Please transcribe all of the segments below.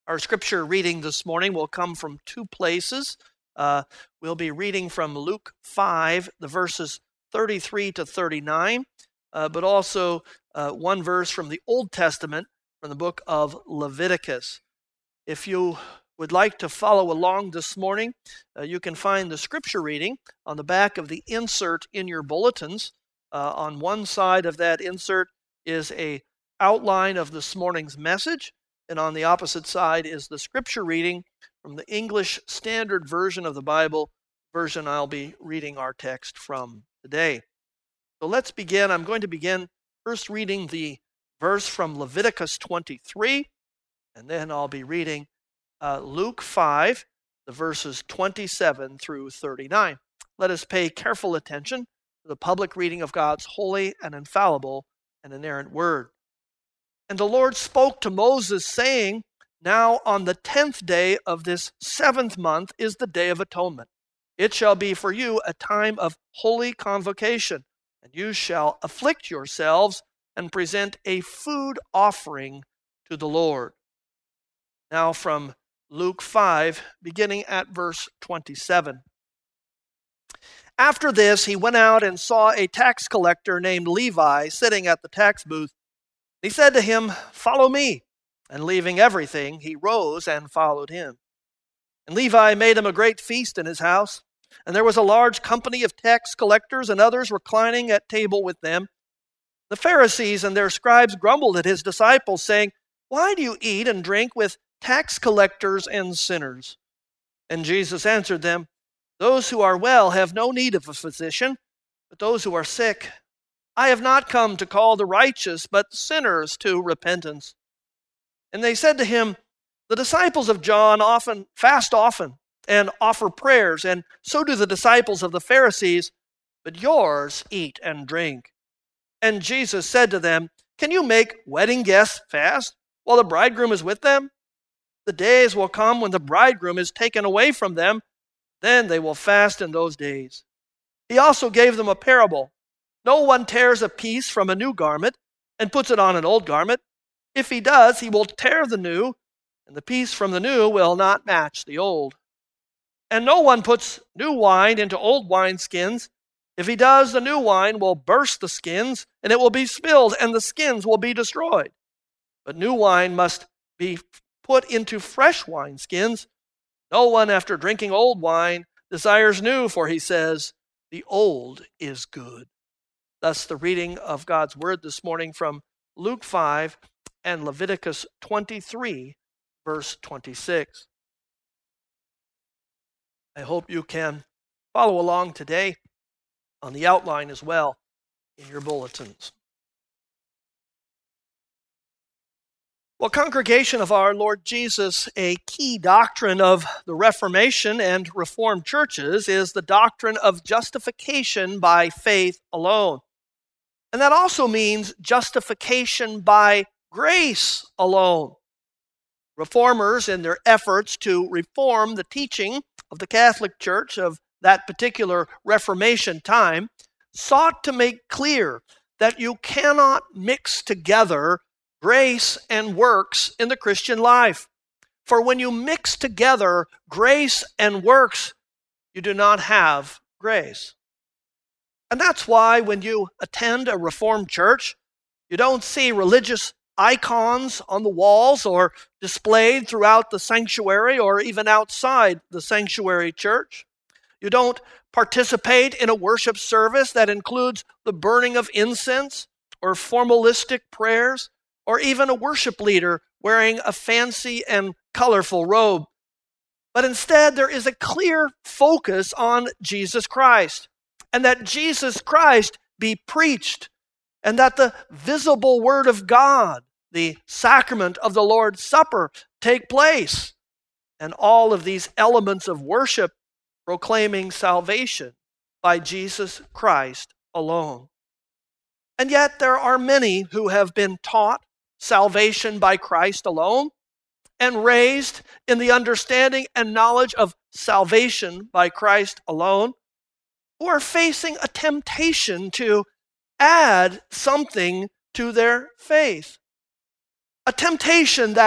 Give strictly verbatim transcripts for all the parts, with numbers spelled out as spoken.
Our scripture reading this morning will come from two places. Uh, we'll be reading from Luke five, the verses thirty-three to thirty-nine, uh, but also uh, one verse from the Old Testament, from the book of Leviticus. If you would like to follow along this morning, uh, you can find the scripture reading on the back of the insert in your bulletins. Uh, on one side of that insert is a outline of this morning's message, and on the opposite side is the scripture reading from the English Standard Version of the Bible, version I'll be reading our text from today. So let's begin. I'm going to begin first reading the verse from Leviticus twenty-three, and then I'll be reading uh, Luke five, the verses twenty-seven through thirty-nine. Let us pay careful attention to the public reading of God's holy and infallible and inerrant word. And the Lord spoke to Moses, saying, Now on the tenth day of this seventh month is the day of atonement. It shall be for you a time of holy convocation, and you shall afflict yourselves and present a food offering to the Lord. Now from Luke five, beginning at verse twenty-seven. After this, he went out and saw a tax collector named Levi sitting at the tax booth. He said to him, Follow me. And leaving everything, he rose and followed him. And Levi made him a great feast in his house. And there was a large company of tax collectors and others reclining at table with them. The Pharisees and their scribes grumbled at his disciples, saying, Why do you eat and drink with tax collectors and sinners? And Jesus answered them, Those who are well have no need of a physician, but those who are sick. I have not come to call the righteous, but sinners to repentance. And they said to him, The disciples of John often fast often and offer prayers, and so do the disciples of the Pharisees, but yours eat and drink. And Jesus said to them, Can you make wedding guests fast while the bridegroom is with them? The days will come when the bridegroom is taken away from them, then they will fast in those days. He also gave them a parable. No one tears a piece from a new garment and puts it on an old garment. If he does, he will tear the new, and the piece from the new will not match the old. And no one puts new wine into old wineskins. If he does, the new wine will burst the skins, and it will be spilled, and the skins will be destroyed. But new wine must be put into fresh wineskins. No one, after drinking old wine, desires new, for he says, The old is good. Thus the reading of God's word this morning from Luke five and Leviticus twenty-three, verse twenty-six. I hope you can follow along today on the outline as well in your bulletins. Well, congregation of our Lord Jesus, a key doctrine of the Reformation and Reformed churches is the doctrine of justification by faith alone. And that also means justification by grace alone. Reformers, in their efforts to reform the teaching of the Catholic Church of that particular Reformation time, sought to make clear that you cannot mix together grace and works in the Christian life. For when you mix together grace and works, you do not have grace. And that's why when you attend a Reformed church, you don't see religious icons on the walls or displayed throughout the sanctuary or even outside the sanctuary church. You don't participate in a worship service that includes the burning of incense or formalistic prayers, or even a worship leader wearing a fancy and colorful robe. But instead, there is a clear focus on Jesus Christ, and that Jesus Christ be preached, and that the visible Word of God, the sacrament of the Lord's Supper, take place, and all of these elements of worship proclaiming salvation by Jesus Christ alone. And yet there are many who have been taught salvation by Christ alone and raised in the understanding and knowledge of salvation by Christ alone, who are facing a temptation to add something to their faith. A temptation that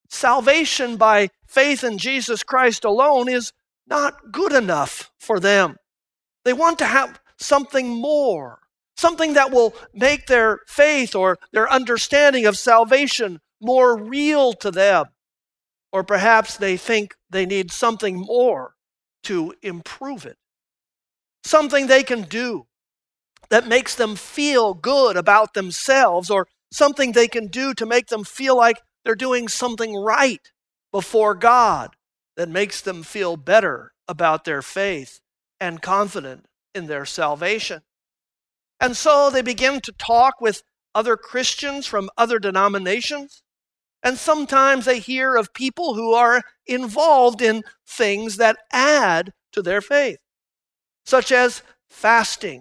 salvation by faith in Jesus Christ alone is not good enough for them. They want to have something more, something that will make their faith or their understanding of salvation more real to them. Or perhaps they think they need something more to improve it. Something they can do that makes them feel good about themselves, or something they can do to make them feel like they're doing something right before God that makes them feel better about their faith and confident in their salvation. And so they begin to talk with other Christians from other denominations, and sometimes they hear of people who are involved in things that add to their faith, such as fasting.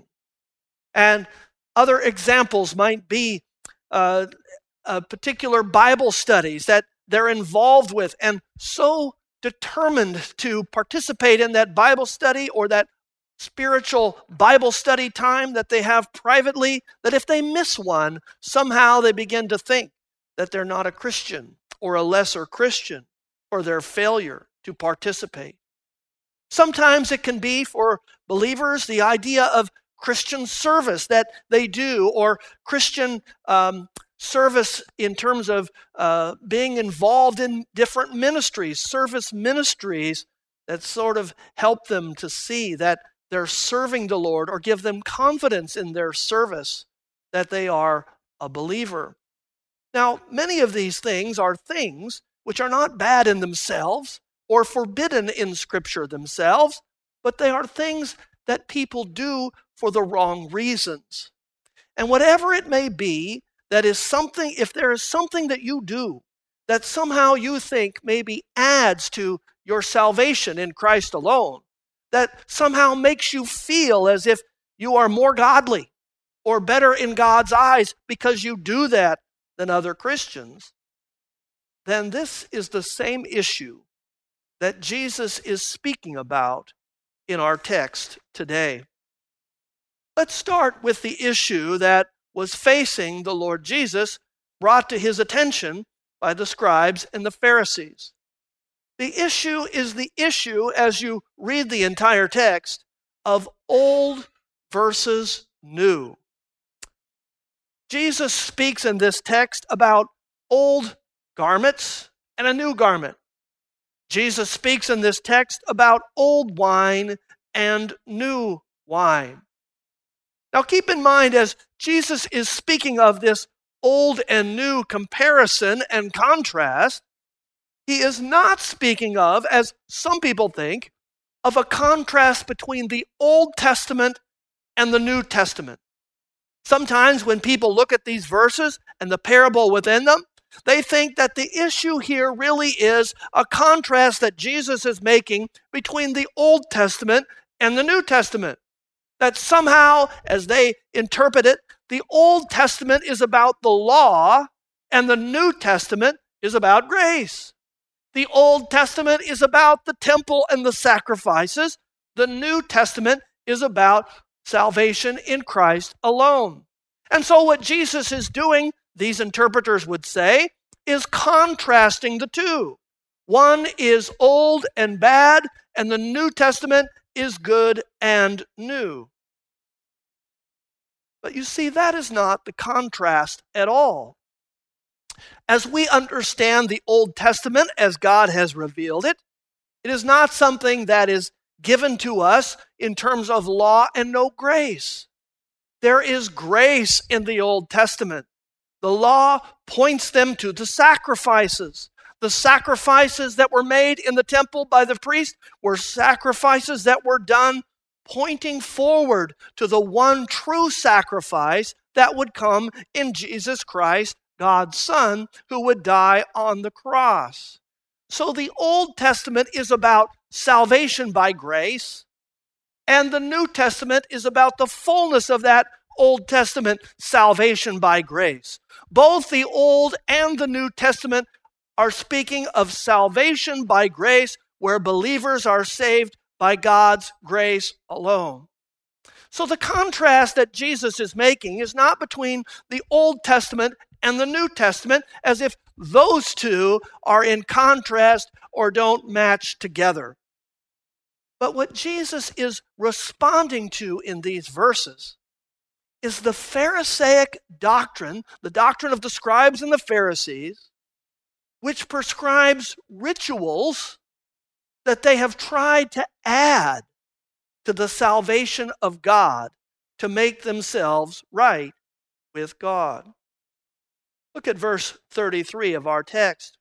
And other examples might be uh, uh, particular Bible studies that they're involved with and so determined to participate in that Bible study or that spiritual Bible study time that they have privately, that if they miss one, somehow they begin to think that they're not a Christian or a lesser Christian for their failure to participate. Sometimes it can be for believers the idea of Christian service that they do, or Christian um, service in terms of uh, being involved in different ministries, service ministries that sort of help them to see that they're serving the Lord or give them confidence in their service that they are a believer. Now, many of these things are things which are not bad in themselves or forbidden in Scripture themselves, but they are things that people do for the wrong reasons. And whatever it may be, that is something, if there is something that you do that somehow you think maybe adds to your salvation in Christ alone, that somehow makes you feel as if you are more godly or better in God's eyes because you do that than other Christians, then this is the same issue that Jesus is speaking about in our text today. Let's start with the issue that was facing the Lord Jesus, brought to his attention by the scribes and the Pharisees. The issue is the issue, as you read the entire text, of old versus new. Jesus speaks in this text about old garments and a new garment. Jesus speaks in this text about old wine and new wine. Now keep in mind, as Jesus is speaking of this old and new comparison and contrast, he is not speaking of, as some people think, of a contrast between the Old Testament and the New Testament. Sometimes when people look at these verses and the parable within them, they think that the issue here really is a contrast that Jesus is making between the Old Testament and the New Testament. That somehow, as they interpret it, the Old Testament is about the law and the New Testament is about grace. The Old Testament is about the temple and the sacrifices. The New Testament is about salvation in Christ alone. And so what Jesus is doing, these interpreters would say, is contrasting the two. One is old and bad, and the New Testament is good and new. But you see, that is not the contrast at all. As we understand the Old Testament as God has revealed it, it is not something that is given to us in terms of law and no grace. There is grace in the Old Testament. The law points them to the sacrifices. The sacrifices that were made in the temple by the priest were sacrifices that were done pointing forward to the one true sacrifice that would come in Jesus Christ, God's Son, who would die on the cross. So the Old Testament is about salvation by grace, and the New Testament is about the fullness of that Old Testament salvation by grace. Both the Old and the New Testament are speaking of salvation by grace, where believers are saved by God's grace alone. So the contrast that Jesus is making is not between the Old Testament and the New Testament, as if those two are in contrast or don't match together. But what Jesus is responding to in these verses is the Pharisaic doctrine, the doctrine of the scribes and the Pharisees, which prescribes rituals that they have tried to add to the salvation of God to make themselves right with God. Look at verse thirty-three of our text.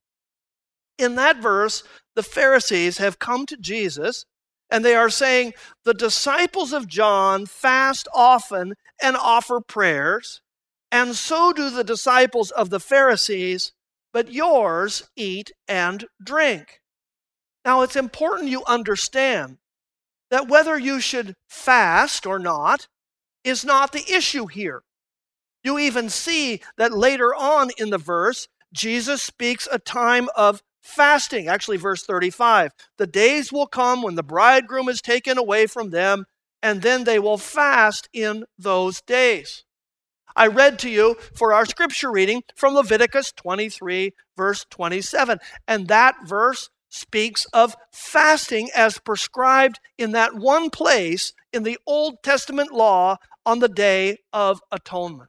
In that verse, the Pharisees have come to Jesus and they are saying, the disciples of John fast often and offer prayers, and so do the disciples of the Pharisees, but yours eat and drink. Now, it's important you understand that whether you should fast or not is not the issue here. You even see that later on in the verse, Jesus speaks a time of fasting. Actually, verse thirty-five, the days will come when the bridegroom is taken away from them, and then they will fast in those days. I read to you for our scripture reading from Leviticus twenty-three, verse twenty-seven, and that verse speaks of fasting as prescribed in that one place in the Old Testament law on the Day of Atonement.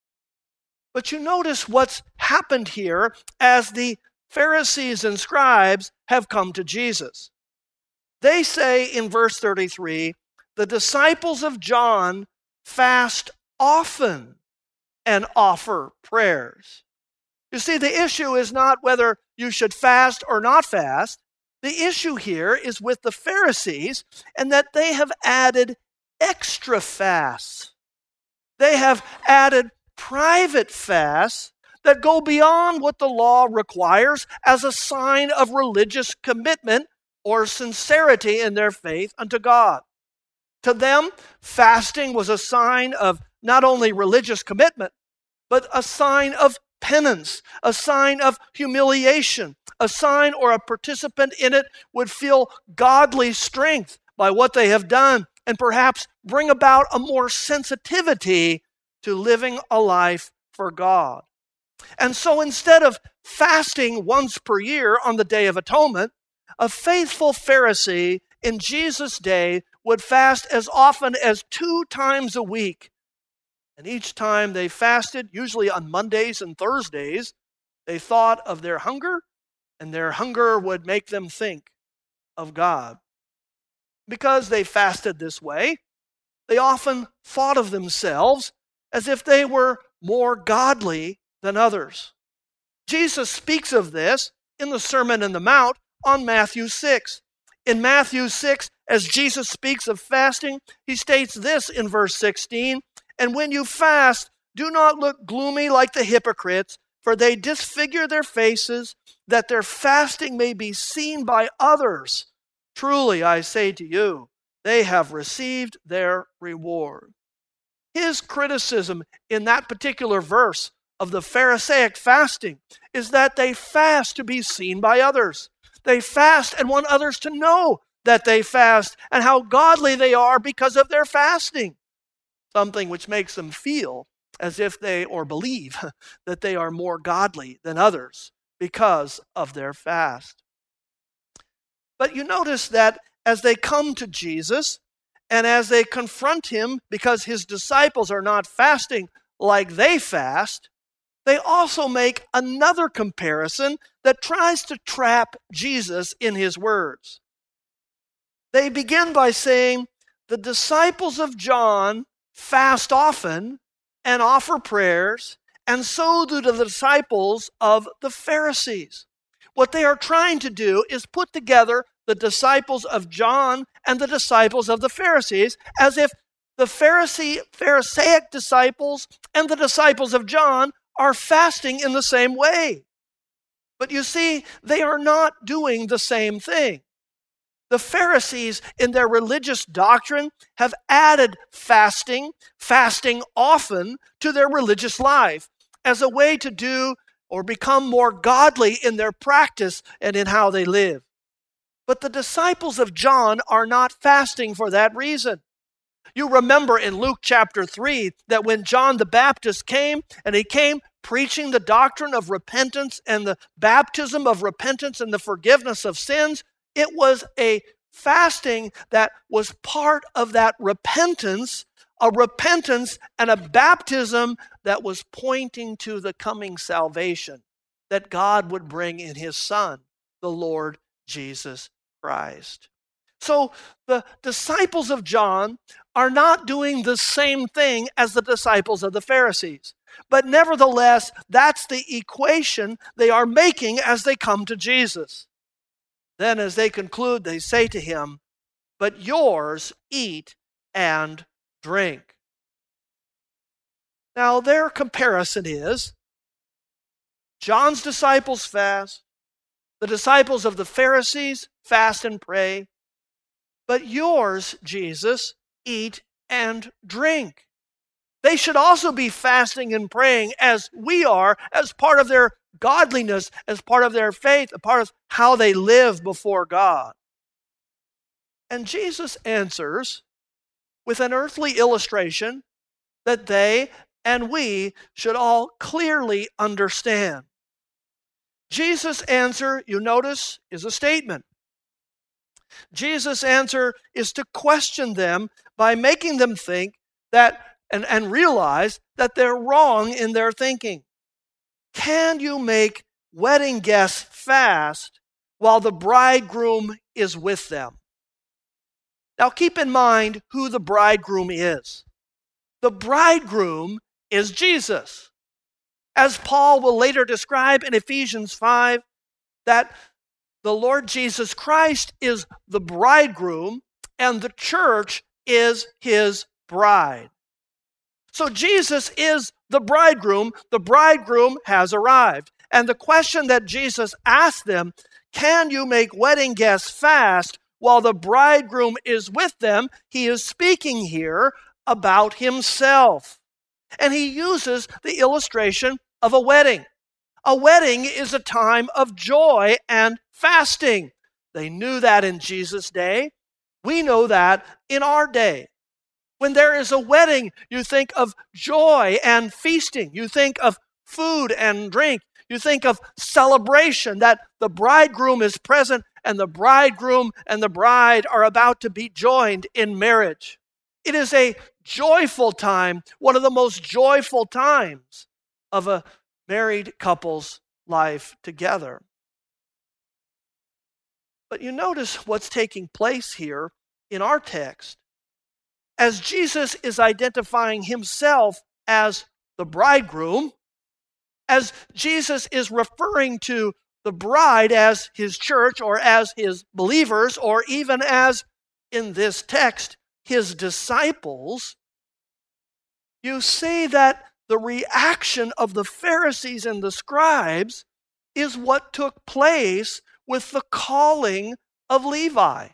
But you notice what's happened here as the Pharisees and scribes have come to Jesus. They say in verse thirty-three, the disciples of John fast often and offer prayers. You see, the issue is not whether you should fast or not fast. The issue here is with the Pharisees and that they have added extra fasts. They have added private fasts that go beyond what the law requires as a sign of religious commitment or sincerity in their faith unto God. To them, fasting was a sign of not only religious commitment, but a sign of penance, a sign of humiliation, a sign or a participant in it would feel godly strength by what they have done and perhaps bring about a more sensitivity to living a life for God. And so instead of fasting once per year on the Day of Atonement, a faithful Pharisee in Jesus' day would fast as often as two times a week. And each time they fasted, usually on Mondays and Thursdays, they thought of their hunger, and their hunger would make them think of God. Because they fasted this way, they often thought of themselves as if they were more godly than others. Jesus speaks of this in the Sermon on the Mount on Matthew six. In Matthew six, as Jesus speaks of fasting, he states this in verse sixteen, and when you fast, do not look gloomy like the hypocrites, for they disfigure their faces, that their fasting may be seen by others. Truly, I say to you, they have received their reward. His criticism in that particular verse of the Pharisaic fasting is that they fast to be seen by others. They fast and want others to know that they fast and how godly they are because of their fasting. Something which makes them feel as if they, or believe, that they are more godly than others because of their fast. But you notice that as they come to Jesus and as they confront him because his disciples are not fasting like they fast, they also make another comparison that tries to trap Jesus in his words. They begin by saying, the disciples of John fast often and offer prayers, and so do the disciples of the Pharisees. What they are trying to do is put together the disciples of John and the disciples of the Pharisees as if the Pharisee, Pharisaic disciples and the disciples of John are fasting in the same way. But you see, they are not doing the same thing. The Pharisees, in their religious doctrine, have added fasting, fasting often, to their religious life as a way to do or become more godly in their practice and in how they live. But the disciples of John are not fasting for that reason. You remember in Luke chapter three that when John the Baptist came, and he came preaching the doctrine of repentance and the baptism of repentance and the forgiveness of sins. It was a fasting that was part of that repentance, a repentance and a baptism that was pointing to the coming salvation that God would bring in his Son, the Lord Jesus Christ. So the disciples of John are not doing the same thing as the disciples of the Pharisees. But nevertheless, that's the equation they are making as they come to Jesus. Then as they conclude, they say to him, "But yours eat and drink." Now their comparison is, John's disciples fast, the disciples of the Pharisees fast and pray, but yours, Jesus, eat and drink. They should also be fasting and praying as we are, as part of their godliness, as part of their faith, a part of how they live before God. And Jesus answers with an earthly illustration that they and we should all clearly understand. Jesus' answer, you notice, is a statement. Jesus' answer is to question them by making them think that and, and realize that they're wrong in their thinking. Can you make wedding guests fast while the bridegroom is with them? Now keep in mind who the bridegroom is. The bridegroom is Jesus. As Paul will later describe in Ephesians five, that the Lord Jesus Christ is the bridegroom and the church is his bride. So Jesus is the bridegroom. The bridegroom has arrived. And the question that Jesus asked them, can you make wedding guests fast while the bridegroom is with them? He is speaking here about himself. And he uses the illustration of a wedding. A wedding is a time of joy and fasting. They knew that in Jesus' day. We know that in our day. When there is a wedding, you think of joy and feasting. You think of food and drink. You think of celebration, that the bridegroom is present and the bridegroom and the bride are about to be joined in marriage. It is a joyful time, one of the most joyful times of a married couple's life together. But you notice what's taking place here in our text. As Jesus is identifying himself as the bridegroom, as Jesus is referring to the bride as his church or as his believers or even as, in this text, his disciples, you see that the reaction of the Pharisees and the scribes is what took place with the calling of Levi.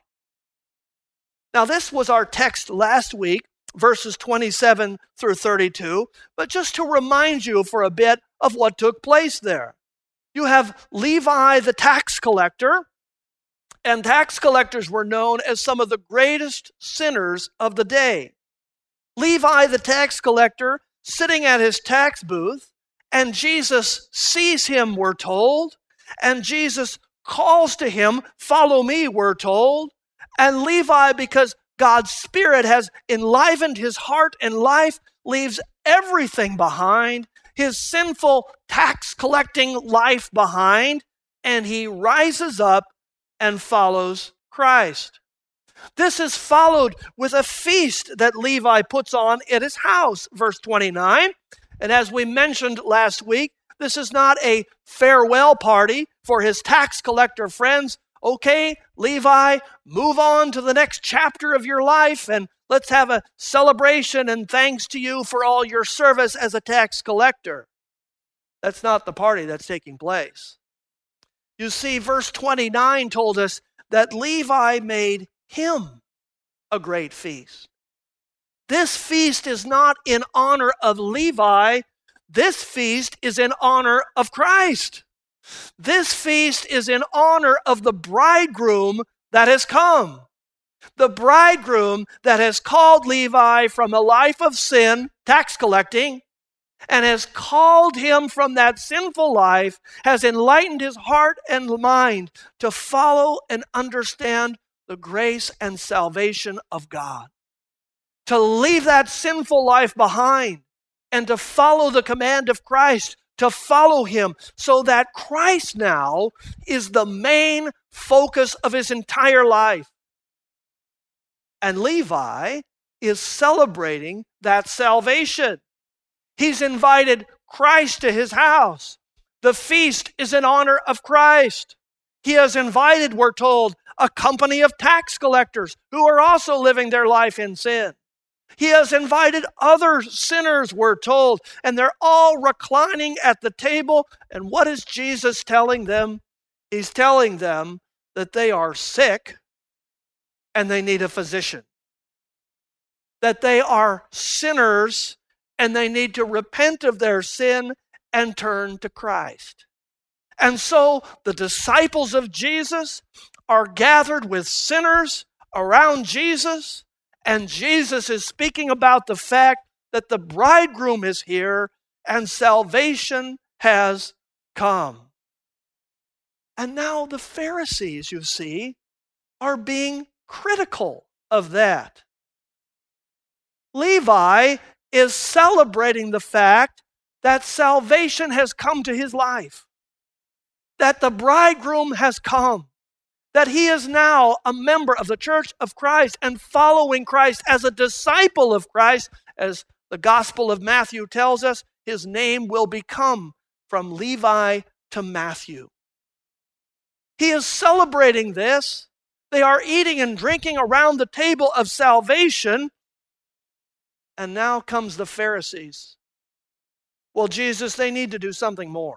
Now, this was our text last week, verses twenty-seven through thirty-two, but just to remind you for a bit of what took place there. You have Levi the tax collector, and tax collectors were known as some of the greatest sinners of the day. Levi the tax collector sitting at his tax booth, and Jesus sees him, we're told, and Jesus calls to him, "Follow me," we're told. And Levi, because God's Spirit has enlivened his heart and life, leaves everything behind, his sinful tax collecting life behind, and he rises up and follows Christ. This is followed with a feast that Levi puts on at his house, verse twenty-nine. And as we mentioned last week, this is not a farewell party for his tax collector friends. Okay, Levi, move on to the next chapter of your life and let's have a celebration and thanks to you for all your service as a tax collector. That's not the party that's taking place. You see, verse twenty-nine told us that Levi made him a great feast. This feast is not in honor of Levi. This feast is in honor of Christ. This feast is in honor of the bridegroom that has come. The bridegroom that has called Levi from a life of sin, tax collecting, and has called him from that sinful life, has enlightened his heart and mind to follow and understand the grace and salvation of God. To leave that sinful life behind and to follow the command of Christ, to follow him, so that Christ now is the main focus of his entire life. And Levi is celebrating that salvation. He's invited Christ to his house. The feast is in honor of Christ. He has invited, we're told, a company of tax collectors who are also living their life in sin. He has invited other sinners, we're told, and they're all reclining at the table. And what is Jesus telling them? He's telling them that they are sick and they need a physician. That they are sinners and they need to repent of their sin and turn to Christ. And so the disciples of Jesus are gathered with sinners around Jesus, and Jesus is speaking about the fact that the bridegroom is here and salvation has come. And now the Pharisees, you see, are being critical of that. Levi is celebrating the fact that salvation has come to his life, that the bridegroom has come, that he is now a member of the church of Christ and following Christ as a disciple of Christ. As the Gospel of Matthew tells us, his name will become from Levi to Matthew. He is celebrating this. They are eating and drinking around the table of salvation. And now comes the Pharisees. Well, Jesus, they need to do something more.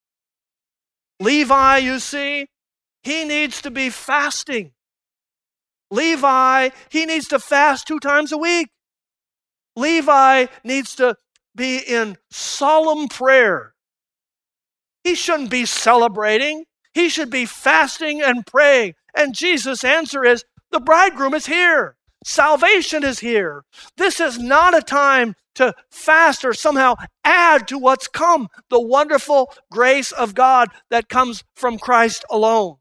Levi, you see, he needs to be fasting. Levi, he needs to fast two times a week. Levi needs to be in solemn prayer. He shouldn't be celebrating. He should be fasting and praying. And Jesus' answer is, the bridegroom is here. Salvation is here. This is not a time to fast or somehow add to what's come, the wonderful grace of God that comes from Christ alone.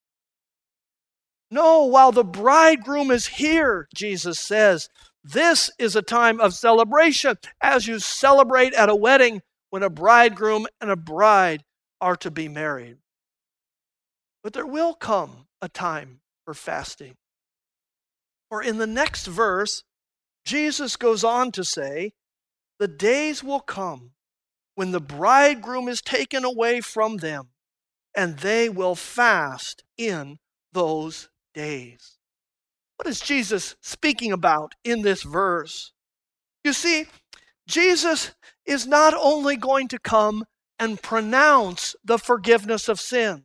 No, while the bridegroom is here, Jesus says, this is a time of celebration, as you celebrate at a wedding when a bridegroom and a bride are to be married. But there will come a time for fasting. For in the next verse, Jesus goes on to say, the days will come when the bridegroom is taken away from them, and they will fast in those days. What is Jesus speaking about in this verse? You see, Jesus is not only going to come and pronounce the forgiveness of sins.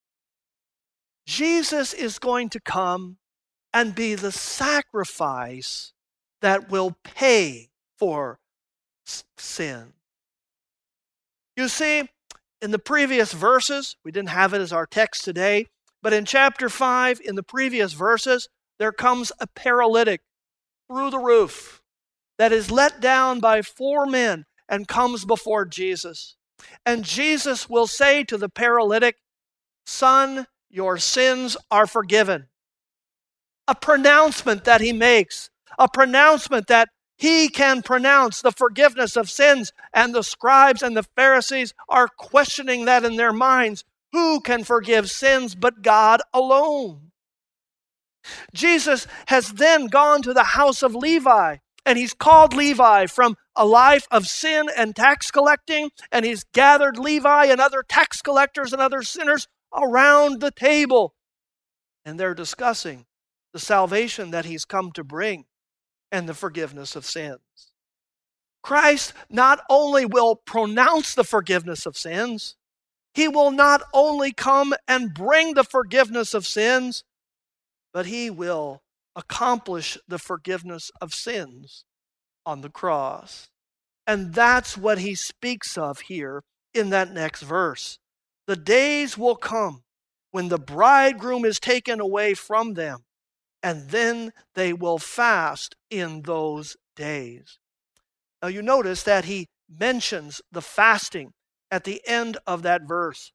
Jesus is going to come and be the sacrifice that will pay for sin. You see, in the previous verses, we didn't have it as our text today, but in chapter five, in the previous verses, there comes a paralytic through the roof that is let down by four men and comes before Jesus. And Jesus will say to the paralytic, "Son, your sins are forgiven." A pronouncement that he makes, a pronouncement that he can pronounce the forgiveness of sins, and the scribes and the Pharisees are questioning that in their minds. Who can forgive sins but God alone? Jesus has then gone to the house of Levi, and he's called Levi from a life of sin and tax collecting, and he's gathered Levi and other tax collectors and other sinners around the table, and they're discussing the salvation that he's come to bring and the forgiveness of sins. Christ not only will pronounce the forgiveness of sins, he will not only come and bring the forgiveness of sins, but he will accomplish the forgiveness of sins on the cross. And that's what he speaks of here in that next verse. The days will come when the bridegroom is taken away from them, and then they will fast in those days. Now you notice that he mentions the fasting at the end of that verse.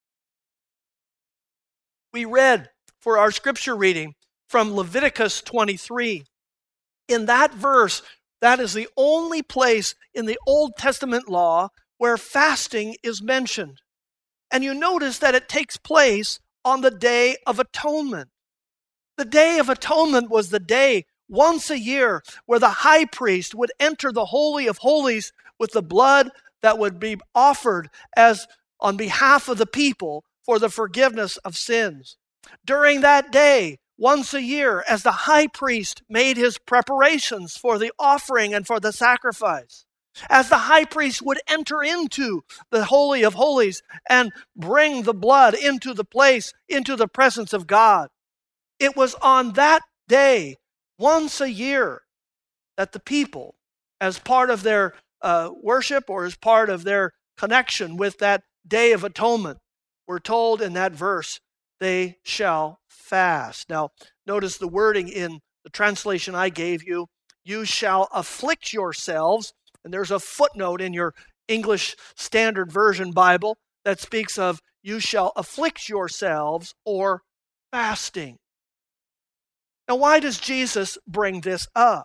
We read for our scripture reading from Leviticus twenty-three. In that verse, that is the only place in the Old Testament law where fasting is mentioned. And you notice that it takes place on the Day of Atonement. The Day of Atonement was the day once a year where the high priest would enter the Holy of Holies with the blood that would be offered as on behalf of the people for the forgiveness of sins. During that day, once a year, as the high priest made his preparations for the offering and for the sacrifice, as the high priest would enter into the Holy of Holies and bring the blood into the place, into the presence of God, it was on that day, once a year, that the people, as part of their uh, worship or as part of their connection with that Day of Atonement, were told in that verse, they shall fast. Now, notice the wording in the translation I gave you, you shall afflict yourselves. And there's a footnote in your English Standard Version Bible that speaks of you shall afflict yourselves or fasting. Now, why does Jesus bring this up?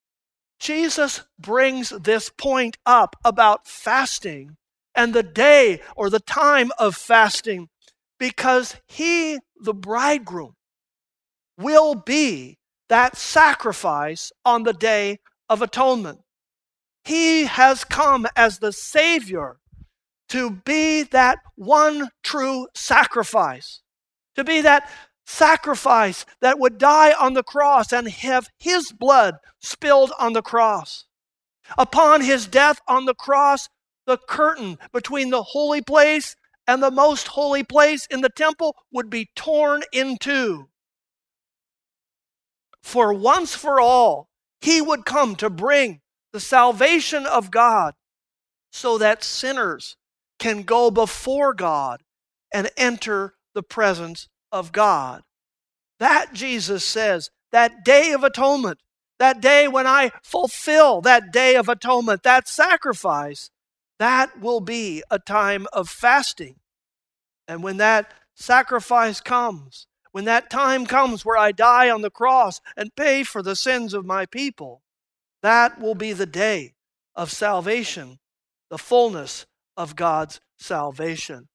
Jesus brings this point up about fasting and the day or the time of fasting because he, the bridegroom, will be that sacrifice on the Day of Atonement. He has come as the Savior to be that one true sacrifice, to be that sacrifice that would die on the cross and have his blood spilled on the cross. Upon his death on the cross, the curtain between the holy place and the most holy place in the temple would be torn in two. For once for all, he would come to bring the salvation of God so that sinners can go before God and enter the presence of God. That, Jesus says, that Day of Atonement, that day when I fulfill that Day of Atonement, that sacrifice, that will be a time of fasting. And when that sacrifice comes, when that time comes where I die on the cross and pay for the sins of my people, that will be the day of salvation, the fullness of God's salvation.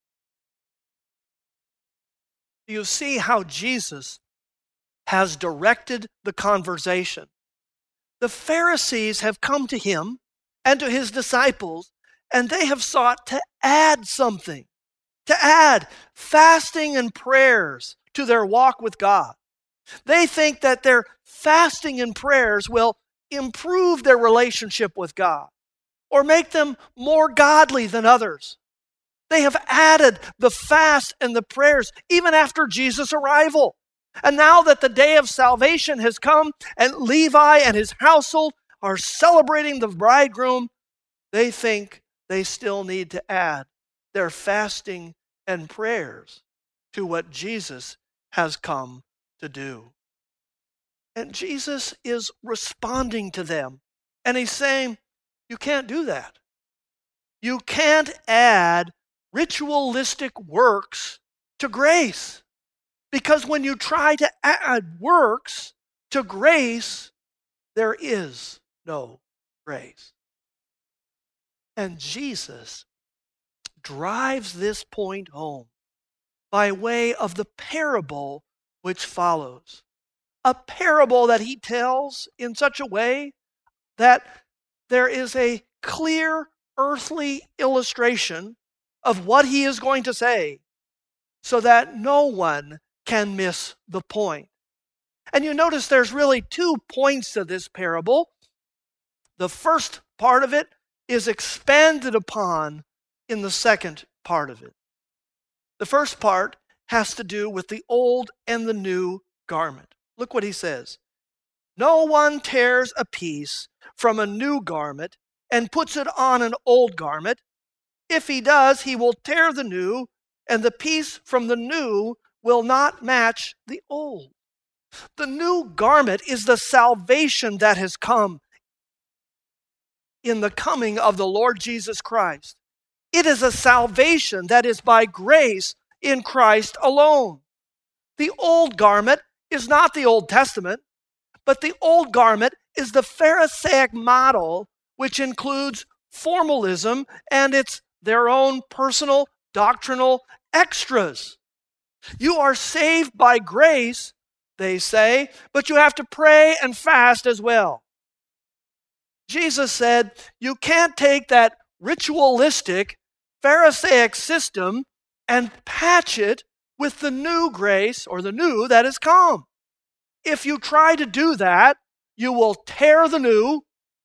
You see how Jesus has directed the conversation. The Pharisees have come to him and to his disciples, and they have sought to add something, to add fasting and prayers to their walk with God. They think that their fasting and prayers will improve their relationship with God or make them more godly than others. They have added the fast and the prayers even after Jesus' arrival. And now that the day of salvation has come and Levi and his household are celebrating the bridegroom, they think they still need to add their fasting and prayers to what Jesus has come to do. And Jesus is responding to them. And he's saying, you can't do that. You can't add ritualistic works to grace. Because when you try to add works to grace, there is no grace. And Jesus drives this point home by way of the parable which follows. A parable that he tells in such a way that there is a clear earthly illustration of what he is going to say so that no one can miss the point. And you notice there's really two points to this parable. The first part of it is expanded upon in the second part of it. The first part has to do with the old and the new garment. Look what he says. No one tears a piece from a new garment and puts it on an old garment. If he does, he will tear the new, and the piece from the new will not match the old. The new garment is the salvation that has come in the coming of the Lord Jesus Christ. It is a salvation that is by grace in Christ alone. The old garment is not the Old Testament, but the old garment is the Pharisaic model, which includes formalism and it's their own personal doctrinal extras. You are saved by grace, they say, but you have to pray and fast as well. Jesus said, you can't take that ritualistic Pharisaic system and patch it with the new grace or the new that has come. If you try to do that, you will tear the new,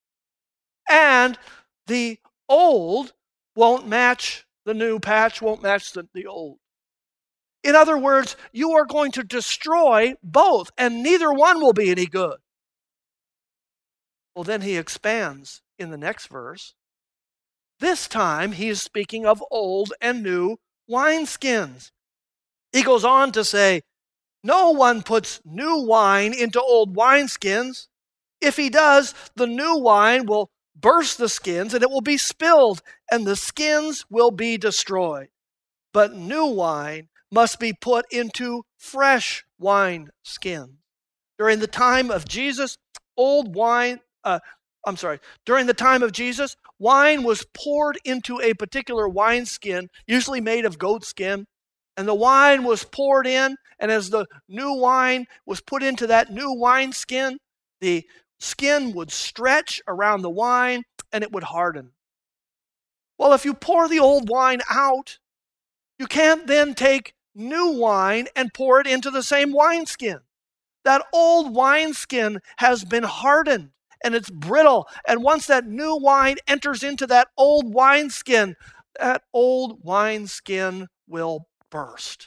and the old won't match the new patch, won't match the, the old. In other words, you are going to destroy both, and neither one will be any good. Well, then he expands in the next verse. This time he is speaking of old and new wineskins. He goes on to say, no one puts new wine into old wineskins. If he does, the new wine will burst the skins and it will be spilled, and the skins will be destroyed. But new wine must be put into fresh wine skins. During the time of Jesus, old wine, uh, I'm sorry, during the time of Jesus, wine was poured into a particular wineskin, usually made of goat skin, and the wine was poured in, and as the new wine was put into that new wineskin, the skin would stretch around the wine and it would harden. Well, if you pour the old wine out, you can't then take new wine and pour it into the same wineskin. That old wineskin has been hardened and it's brittle. And once that new wine enters into that old wineskin, that old wineskin will burst.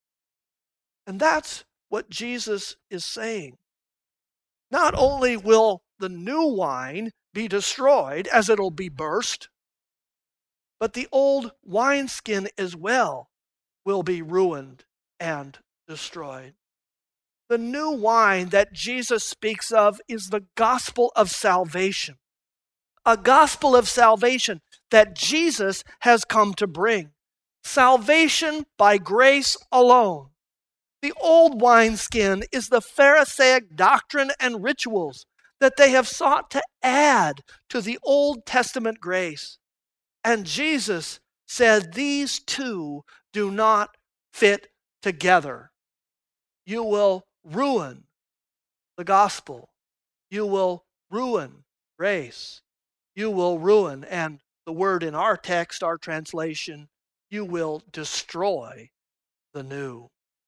And that's what Jesus is saying. Not only will the new wine be destroyed as it'll be burst, but the old wineskin as well will be ruined and destroyed. The new wine that Jesus speaks of is the gospel of salvation. A gospel of salvation that Jesus has come to bring. Salvation by grace alone. The old wineskin is the Pharisaic doctrine and rituals that they have sought to add to the Old Testament grace. And Jesus said these two do not fit together. You will ruin the gospel. You will ruin grace. You will ruin, and the word in our text, our translation, you will destroy the new.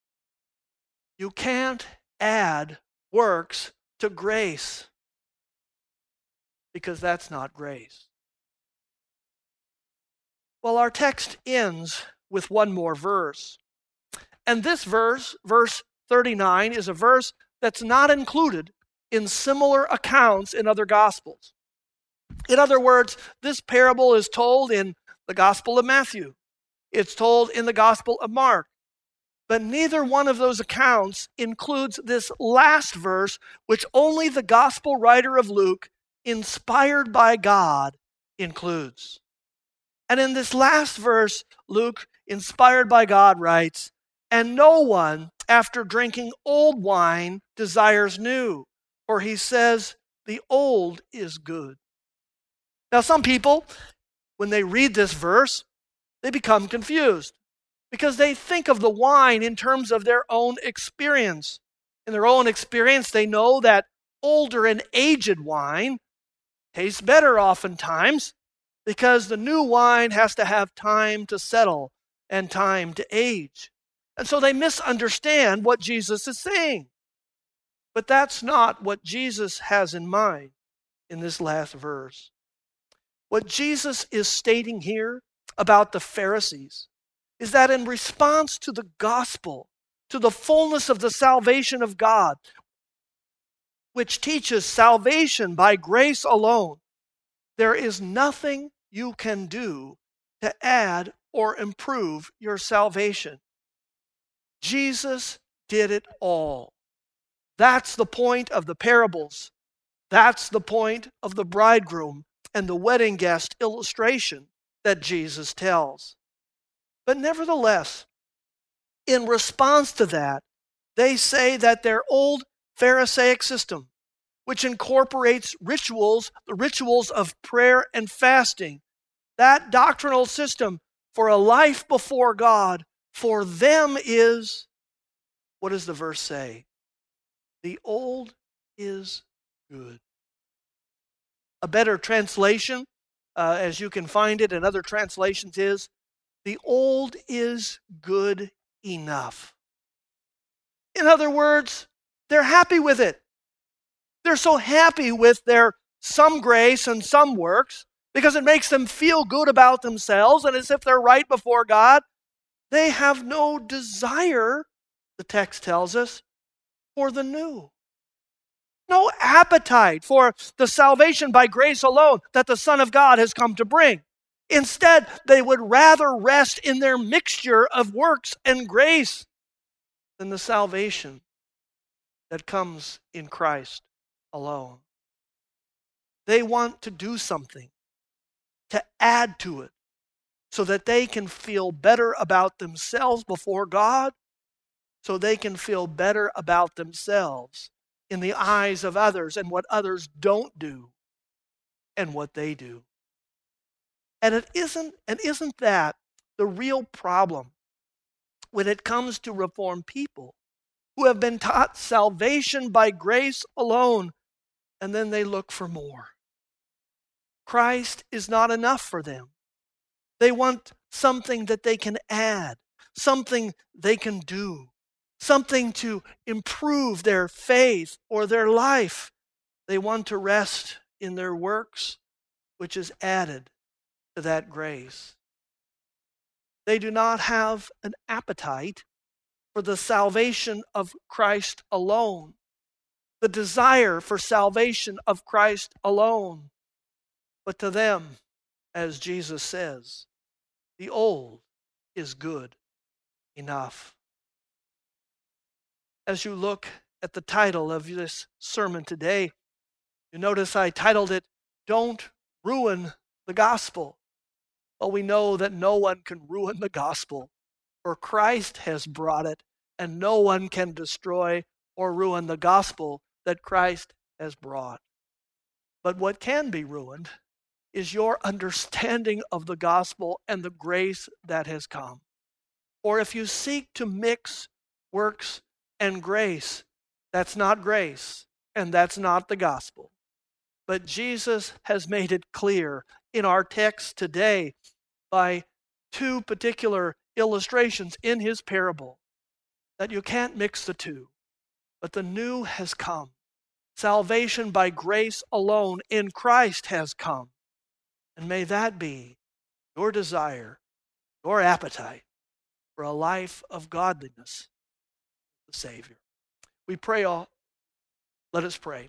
You can't add works to grace because that's not grace. Well, our text ends with one more verse. And this verse, verse thirty-nine, is a verse that's not included in similar accounts in other Gospels. In other words, this parable is told in the Gospel of Matthew. It's told in the Gospel of Mark. But neither one of those accounts includes this last verse, which only the Gospel writer of Luke, inspired by God, includes. And in this last verse, Luke, inspired by God, writes, "And no one, after drinking old wine, desires new, for he says, the old is good." Now, some people, when they read this verse, they become confused because they think of the wine in terms of their own experience. In their own experience, they know that older and aged wine tastes better oftentimes because the new wine has to have time to settle and time to age. And so they misunderstand what Jesus is saying. But that's not what Jesus has in mind in this last verse. What Jesus is stating here about the Pharisees is that in response to the gospel, to the fullness of the salvation of God, which teaches salvation by grace alone, there is nothing you can do to add or improve your salvation. Jesus did it all. That's the point of the parables. That's the point of the bridegroom and the wedding guest illustration that Jesus tells. But nevertheless, in response to that, they say that their old Pharisaic system, which incorporates rituals, the rituals of prayer and fasting, that doctrinal system for a life before God, for them is, what does the verse say? The old is good. A better translation, uh, as you can find it in other translations, is the old is good enough. In other words, they're happy with it. They're so happy with their some grace and some works because it makes them feel good about themselves and as if they're right before God. They have no desire, the text tells us, for the new. No appetite for the salvation by grace alone that the Son of God has come to bring. Instead, they would rather rest in their mixture of works and grace than the salvation that comes in Christ alone. They want to do something to add to it so that they can feel better about themselves before God, so they can feel better about themselves in the eyes of others and what others don't do and what they do. And it isn't, and isn't that the real problem when it comes to Reformed people who have been taught salvation by grace alone, and then they look for more? Christ is not enough for them. They want something that they can add, something they can do, something to improve their faith or their life. They want to rest in their works, which is added to that grace. They do not have an appetite for the salvation of Christ alone, the desire for salvation of Christ alone. But to them, as Jesus says, the old is good enough. As you look at the title of this sermon today, you notice I titled it, Don't Ruin the Gospel. Well, we know that no one can ruin the gospel, for Christ has brought it, and no one can destroy or ruin the gospel that Christ has brought. But what can be ruined is your understanding of the gospel and the grace that has come. Or if you seek to mix works and grace, that's not grace, and that's not the gospel. But Jesus has made it clear in our text today by two particular illustrations in his parable that you can't mix the two. But the new has come. Salvation by grace alone in Christ has come. And may that be your desire, your appetite for a life of godliness with the Savior. We pray all. Let us pray.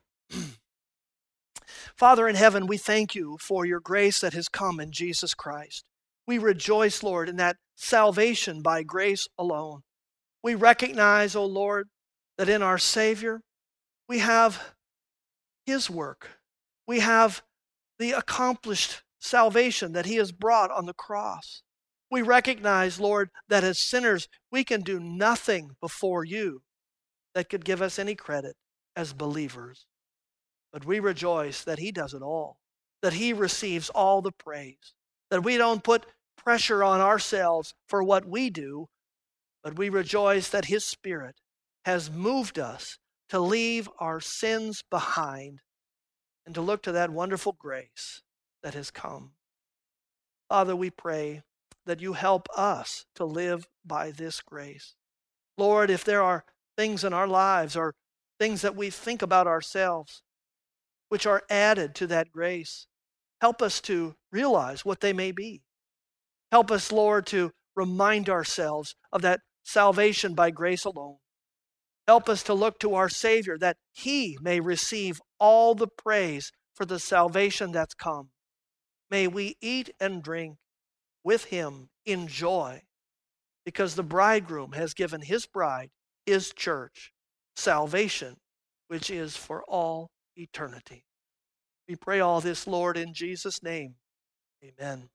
Father in heaven, we thank you for your grace that has come in Jesus Christ. We rejoice, Lord, in that salvation by grace alone. We recognize, O Lord, that in our Savior we have his work. We have the accomplished salvation that he has brought on the cross. We recognize, Lord, that as sinners we can do nothing before you that could give us any credit as believers. But we rejoice that he does it all, that he receives all the praise, that we don't put pressure on ourselves for what we do, but we rejoice that his Spirit has moved us to leave our sins behind and to look to that wonderful grace that has come. Father, we pray that you help us to live by this grace. Lord, if there are things in our lives or things that we think about ourselves which are added to that grace, help us to realize what they may be. Help us, Lord, to remind ourselves of that salvation by grace alone. Help us to look to our Savior that he may receive all the praise for the salvation that's come. May we eat and drink with him in joy because the bridegroom has given his bride, his church, salvation, which is for all eternity. We pray all this, Lord, in Jesus' name. Amen.